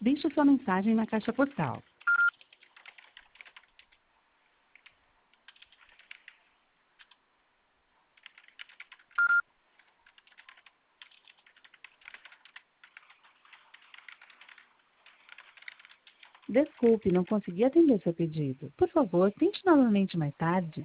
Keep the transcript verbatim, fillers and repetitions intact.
Deixe sua mensagem na caixa postal. Desculpe, não consegui atender seu pedido. Por favor, tente novamente mais tarde.